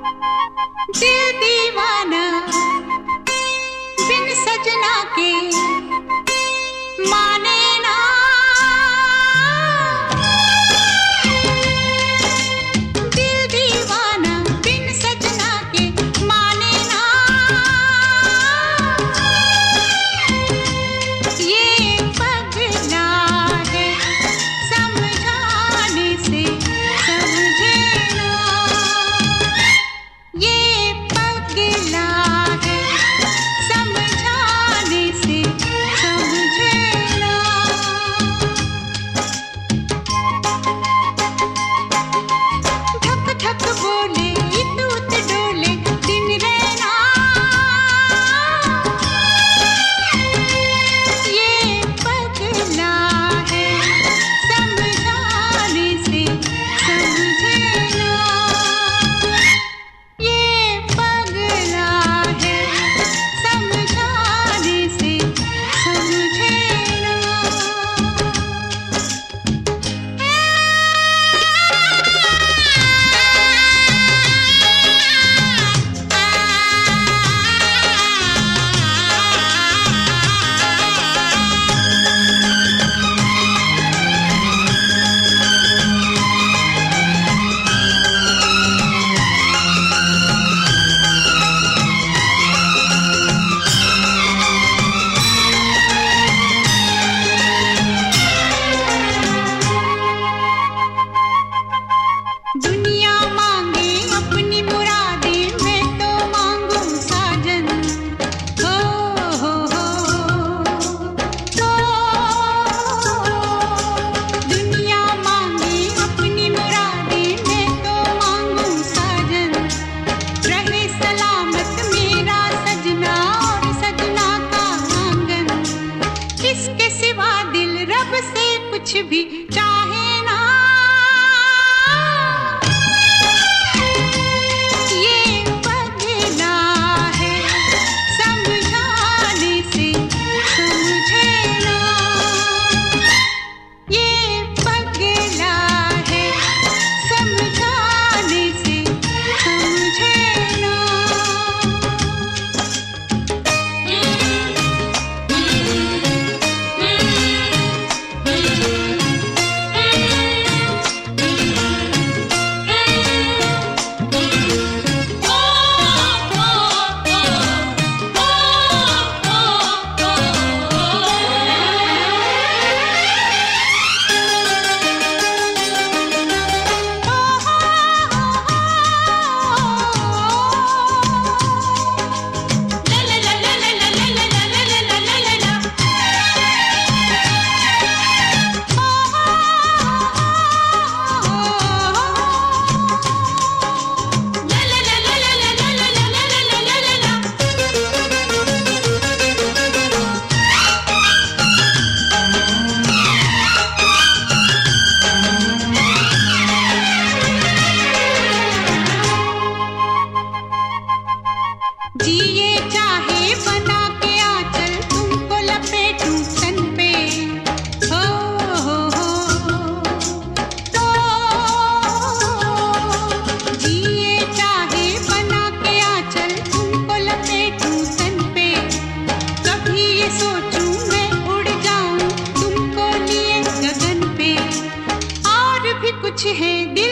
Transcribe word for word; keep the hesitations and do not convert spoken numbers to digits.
दिल दीवाना बिन सजना के माने ना। दिल दीवाना बिन सजना के माने ना। ये पगला है समझाने से समझे ना। ये पगला है समझाने से समझे ना। धक धक बोले इतुत डोले दिन रहना। ये पगला है समझाने से समझे ना। ये पगला है समझाने से समझे ना। दुनिया मांगे अपनी मुरादें मैं तो मांगू साजन। हो हो हो हो। दुनिया मांगे अपनी मुरादें मैं तो मांगू साजन। रहे सलामत मेरा सजना और सजना का आंगन। इसके सिवा दिल रब से कुछ भी चाहे ना। ये पगला है समझाने से समझे ना। ये पगला है समझाने से समझे ना। जिए चाहे बना के आंचल तुमको लपेटूं तन पे। हो हो हो तो। जिए चाहे बना के आंचल तुमको लपेटूं तन पे। कभी ये सोचूं मैं उड़ जाऊं तुमको लिए गगन पे। और भी कुछ है दिल